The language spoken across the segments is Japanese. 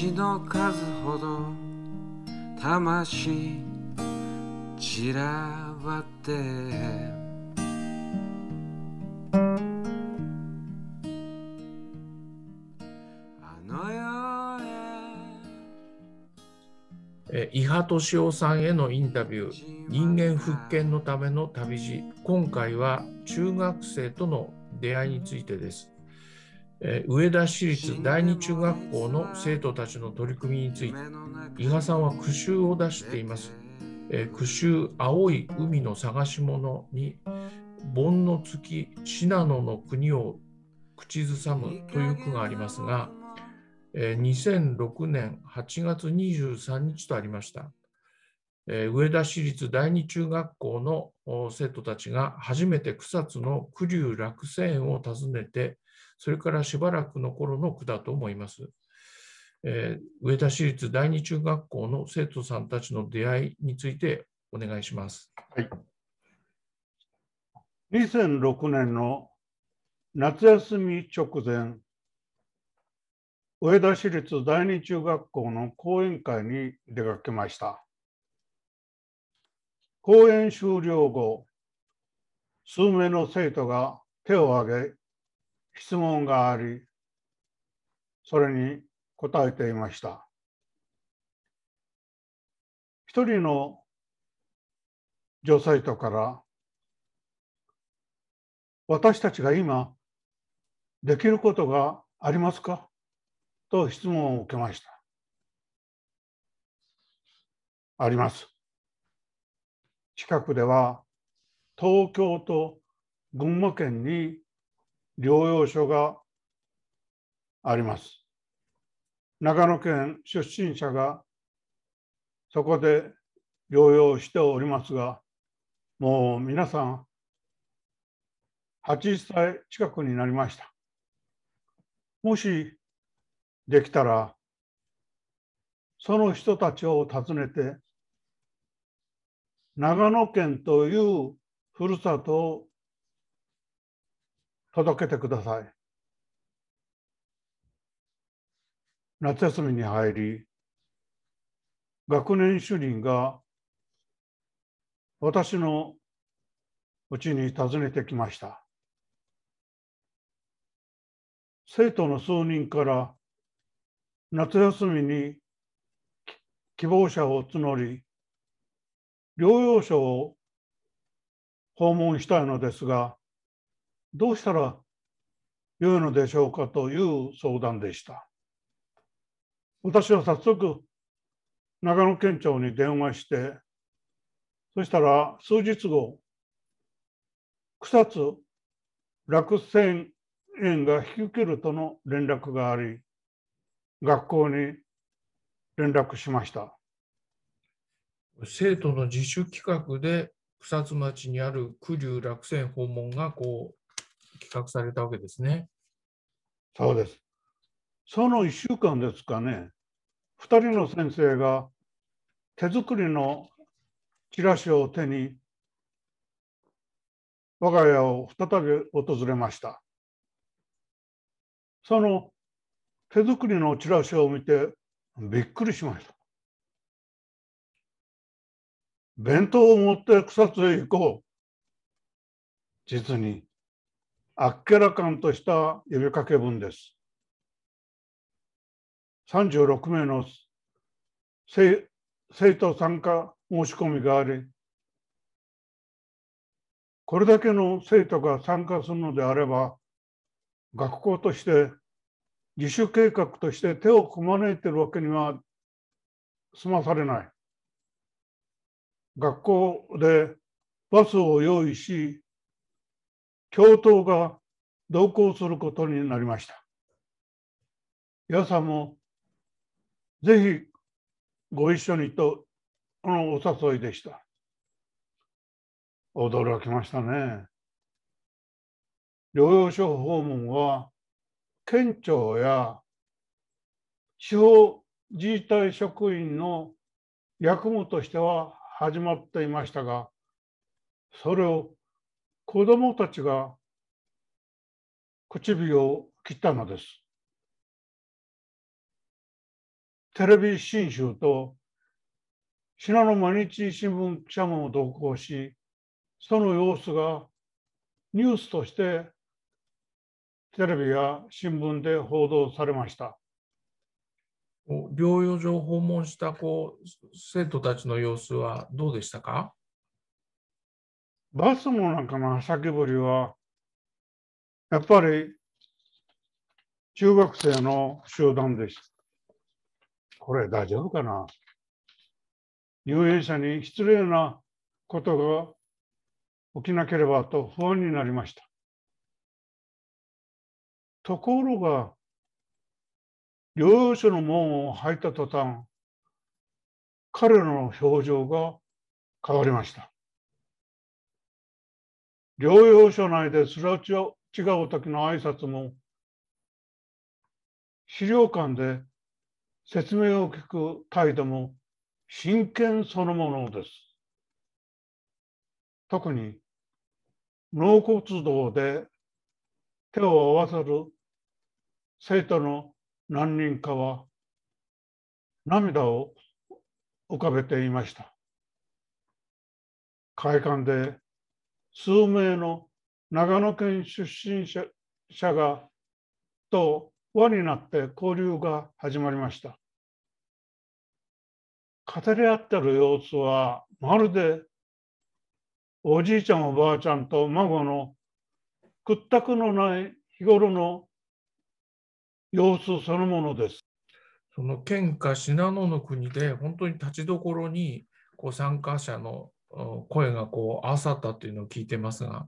星の数ほど魂散らばってあの世伊波敏夫さんへのインタビュー、人間復権のための旅路。今回は中学生との出会いについてです。上田市立第二中学校の生徒たちの取り組みについて、伊波さんは句集を出しています。句集青い海の探し物に、盆の月信濃の国を口ずさむという句がありますが、2006年8月23日とありました。上田市立第二中学校の生徒たちが初めて草津の九龍落成園を訪ねて、それからしばらくの頃の句だと思います。上田市立第二中学校の生徒さんたちの出会いについてお願いします。 はい、2006年の夏休み直前、上田市立第二中学校の講演会に出かけました。講演終了後、数名の生徒が手を挙げ、質問があり、それに答えていました。一人の女生徒から、私たちが今できることがありますかと質問を受けました。あります。近くでは東京と群馬県に療養所があります。長野県出身者がそこで療養しておりますが、もう皆さん80歳近くになりました。もしできたら、その人たちを訪ねて、長野県というふるさとを届けてください。夏休みに入り、学年主任が私のうちに訪ねてきました。生徒の数人から夏休みに希望者を募り、療養所を訪問したいのですが、どうしたら良いのでしょうかという相談でした。私は早速、長野県庁に電話して、そしたら数日後、草津落成園が引き受けるとの連絡があり、学校に連絡しました。 生徒の自主企画で草津町にある九龍落成園訪問が企画されたわけですね。 そうです。その1週間ですかね、2人の先生が手作りのチラシを手に我が家を再び訪れました。その手作りのチラシを見てびっくりしました。弁当を持って草津へ行こう。実にあっけらかんとした呼びかけ文です。36名の生徒参加申し込みがあり、これだけの生徒が参加するのであれば、学校として自主計画として手をこまねいているわけには済まされない。学校でバスを用意し、教頭が同行することになりました。皆さんもぜひご一緒にとのお誘いでした。驚きましたね。療養所訪問は県庁や地方自治体職員の役務としては始まっていましたが、それを子どもたちが口火を切ったのです。 テレビ新集と信濃毎日新聞記者も同行し、その様子がニュースとしてテレビや新聞で報道されました。 療養所を訪問した生徒たちの様子はどうでしたか？ バスの中のはしゃぎぶりは、やっぱり中学生の集団でした。これ大丈夫かな？入園者に失礼なことが起きなければと不安になりました。ところが、療養所の門を入った途端、彼らの表情が変わりました。療養所内ですれ違う時の挨拶も、資料館で説明を聞く態度も真剣そのものです。特に納骨堂で手を合わせる生徒の何人かは涙を浮かべていました。会館で数名の長野県出身者がと輪になって交流が始まりました。語り合ってる様子はまるでおじいちゃんおばあちゃんと孫の屈託のない日頃の様子そのものです。 その県下信濃の国で本当に立ちどころに参加者の声が合わさったというのを聞いてますが、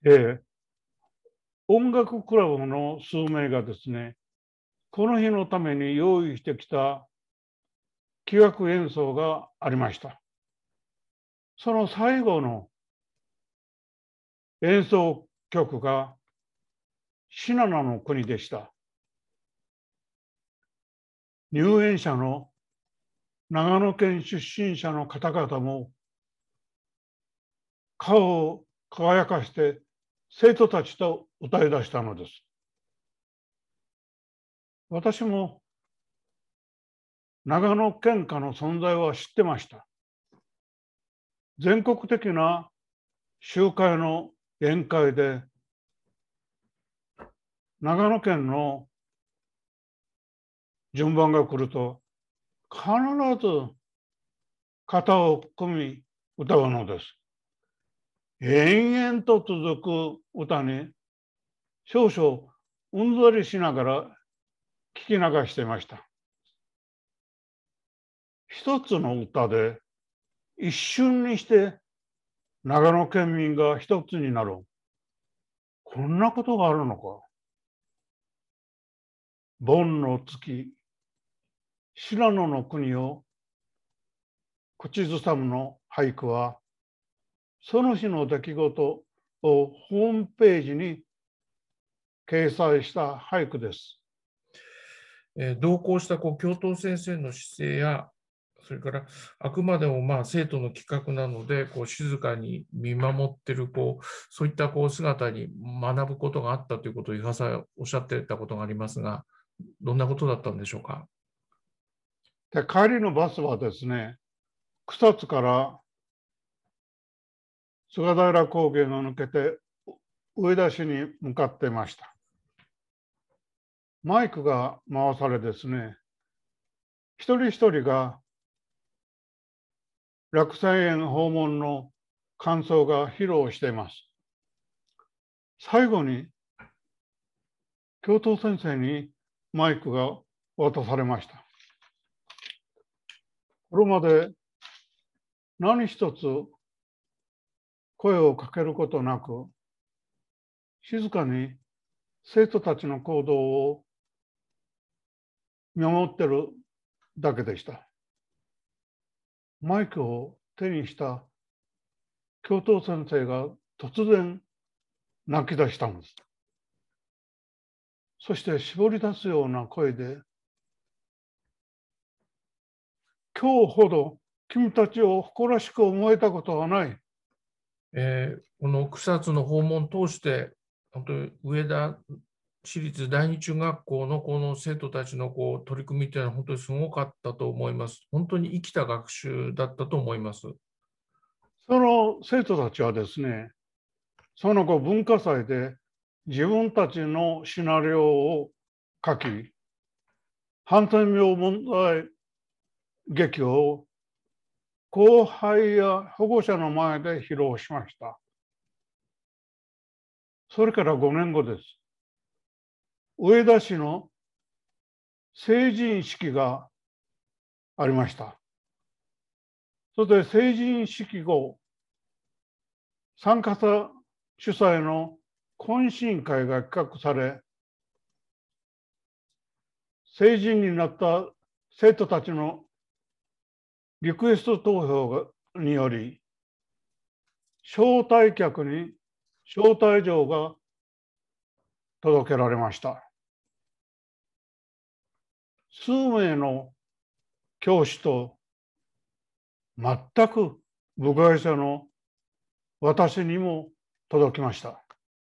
音楽クラブの数名がですね、この日のために用意してきた器楽演奏がありました。その最後の演奏曲が信濃の国でした。入園者の長野県出身者の方々も顔を輝かして生徒たちと歌い出したのです。私も長野県歌の存在は知ってました。全国的な集会の宴会で長野県の順番が来ると必ず肩を組み歌うのです。延々と続く歌に少々うんざりしながら聞き流していました。一つの歌で一瞬にして長野県民が一つになる。こんなことがあるのか。盆の月、信濃の国を口ずさむの俳句は、その日の出来事をホームページに掲載した俳句です。 同行した教頭先生の姿勢や、それからあくまでも生徒の企画なので静かに見守っているそういった姿に学ぶことがあったということを伊庭さんおっしゃっていたことがありますが、どんなことだったんでしょうか。 で、帰りのバスはですね、草津から菅平高原を抜けて上田市に向かっていました。マイクが回されですね、一人一人が落西園訪問の感想が披露しています。最後に教頭先生にマイクが渡されました。これまで何一つ声をかけることなく、静かに生徒たちの行動を見守ってるだけでした。マイクを手にした教頭先生が突然泣き出したんです。そして絞り出すような声で、今日ほど君たちを誇らしく思えたことはない。 この草津の訪問を通して、本当に上田私立第二中学校のこの生徒たちの取り組みというのは本当にすごかったと思います。本当に生きた学習だったと思います。 その生徒たちはですね、その後文化祭で自分たちのシナリオを書き、ハンセン病問題劇を後輩や保護者の前で披露しました。それから5年後です。上田市の成人式がありました。それで成人式後、参加者主催の懇親会が企画され、成人になった生徒たちのリクエスト投票により、招待客に招待状が届けられました。数名の教師と全く部外者の私にも届きました。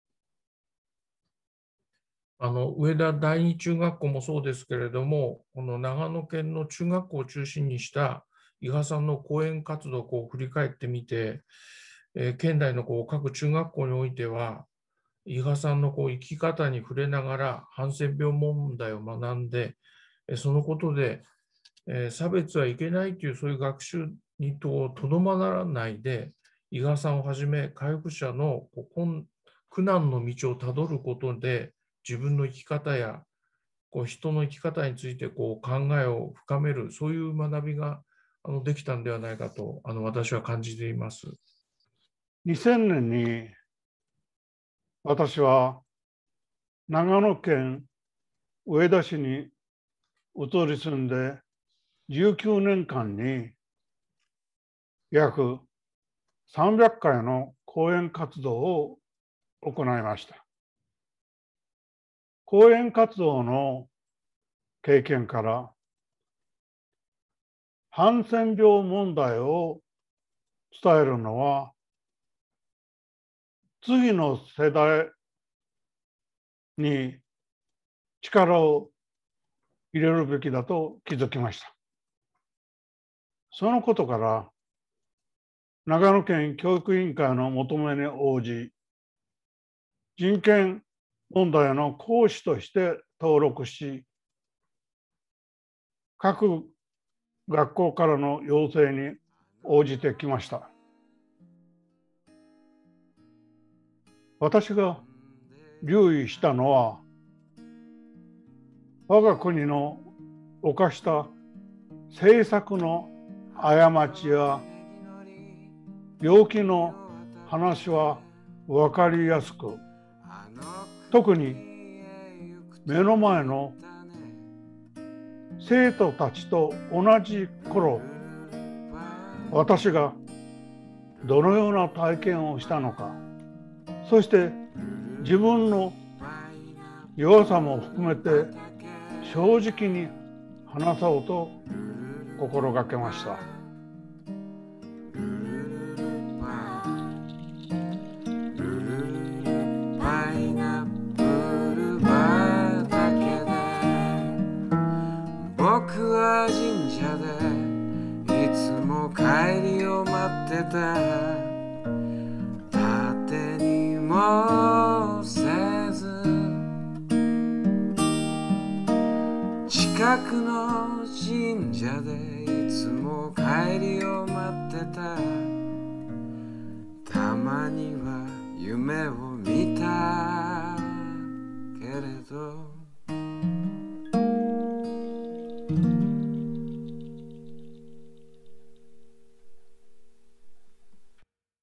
上田第二中学校もそうですけれども、この長野県の中学校を中心にした伊賀さんの講演活動を振り返ってみて、県内の各中学校においては、伊賀さんの生き方に触れながらハンセン病問題を学んで、そのことで差別はいけないというそういう学習にとどまらないで、伊賀さんをはじめ回復者の苦難の道をたどることで自分の生き方や人の生き方について考えを深める、そういう学びができたんではないかと私は感じています。 2000年に私は長野県上田市に移り住んで19年間に約300回の講演活動を行いました。講演活動の経験からハンセン病問題を伝えるのは次の世代に力を入れるべきだと気づきました。そのことから長野県教育委員会の求めに応じ、人権問題の講師として登録し、各学校からの要請に応じてきました。私が留意したのは、我が国の犯した政策の過ちや病気の話は分かりやすく、特に目の前の生徒たちと同じ頃、私がどのような体験をしたのか、そして自分の弱さも含めて正直に話そうと心がけました。 僕は神社でいつも帰りを待ってた。縦にもせず近くの神社でいつも帰りを待ってた。たまには夢を見たけれど